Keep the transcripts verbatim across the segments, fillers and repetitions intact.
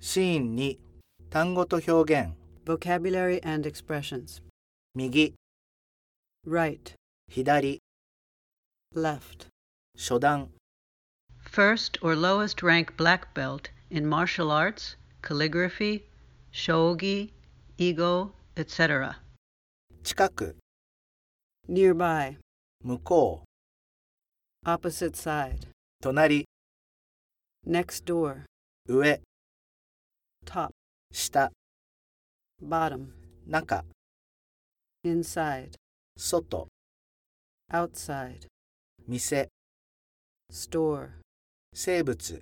シーンに単語と表現 Vocabulary and expressions. 右 Right, 左 left. 初段 First or lowest rank black belt in martial arts, calligraphy, shogi, ego, et cetera. 近く Nearby, 向こう opposite side. 隣 Next door, 上 top, 下 bottom, 中 inside, 外 outside, 店 store, 生物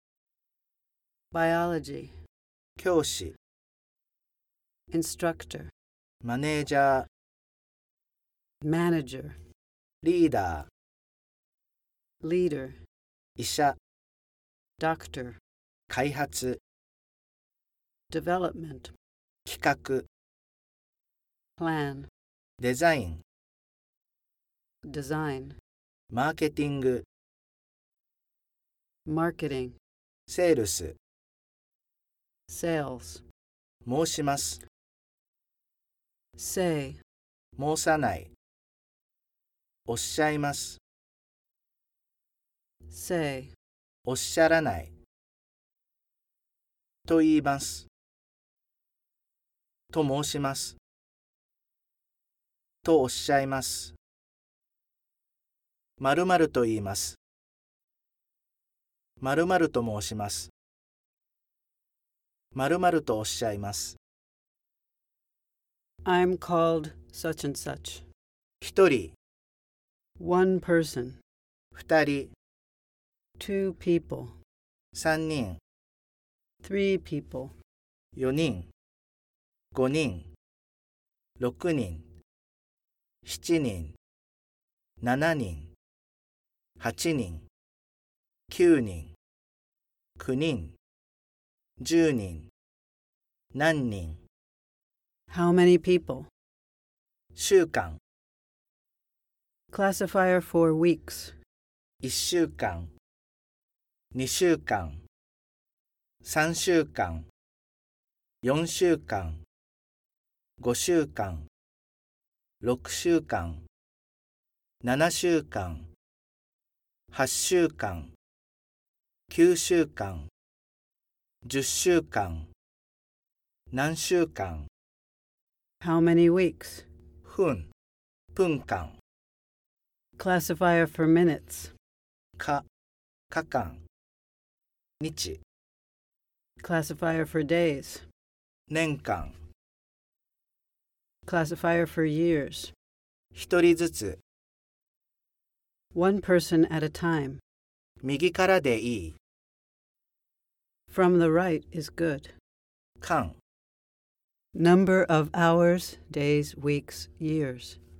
biology, 教師 instructor, マネージャー manager, リーダー leader, 医者 doctor, 開発 development, 企画 plan, デザイン design, マーケティング marketing, セールス sales, 申します say, 申さないおっしゃいます say, おっしゃらないと言いますと申しますとおっしゃいます〇〇と言います〇〇と申します〇〇とおっしゃいます I'm called such and such. 一人 One person, 二人 two people, 三人 three people, 四人五人六人七人七人八人九人九人十人何人 how many people. 週間 Classifier for weeks. 一週間二週間三週間四週間五週間六週間七週間八週間九週間十週間何週間 How many weeks. 分分間 Classifier for minutes. かか間日 Classifier for days. 年間 Classifier for years. 一人ずつ One person at a time. 右からでいい From the right is good. 間 Number of hours, days, weeks, years.